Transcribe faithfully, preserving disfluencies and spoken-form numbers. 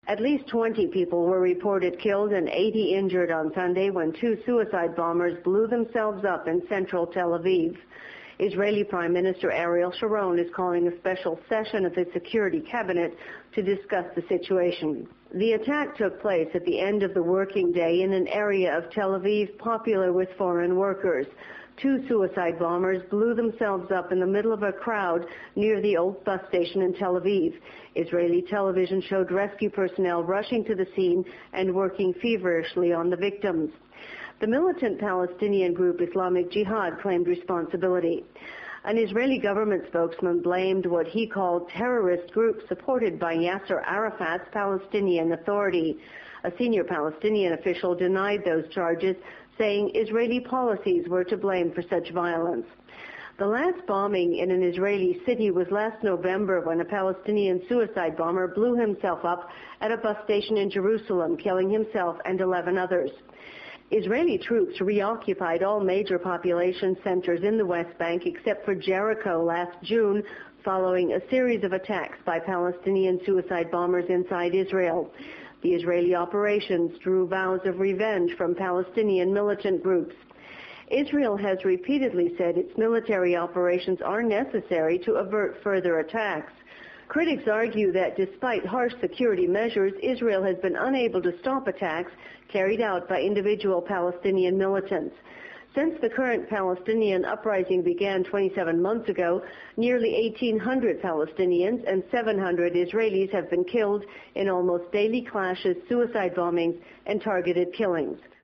At least twenty people were reported killed and eighty injured on Sunday when two suicide bombers blew themselves up in central Tel Aviv. Israeli Prime Minister Ariel Sharon is calling a special session of his security cabinet to discuss the situation. The attack took place at the end of the working day in an area of Tel Aviv popular with foreign workers. Two suicide bombers blew themselves up in the middle of a crowd near the old bus station in Tel Aviv. Israeli television showed rescue personnel rushing to the scene and working feverishly on the victims. The militant Palestinian group Islamic Jihad claimed responsibility. An Israeli government spokesman blamed what he called terrorist groups supported by Yasser Arafat's Palestinian Authority. A senior Palestinian official denied those charges, saying Israeli policies were to blame for such violence. The last bombing in an Israeli city was last November when a Palestinian suicide bomber blew himself up at a bus station in Jerusalem, killing himself and eleven others. Israeli troops reoccupied all major population centers in the West Bank except for Jericho last June, following a series of attacks by Palestinian suicide bombers inside Israel. The Israeli operations drew vows of revenge from Palestinian militant groups. Israel has repeatedly said its military operations are necessary to avert further attacks. Critics argue that despite harsh security measures, Israel has been unable to stop attacks carried out by individual Palestinian militants. Since the current Palestinian uprising began twenty-seven months ago, nearly eighteen hundred Palestinians and seven hundred Israelis have been killed in almost daily clashes, suicide bombings, and targeted killings.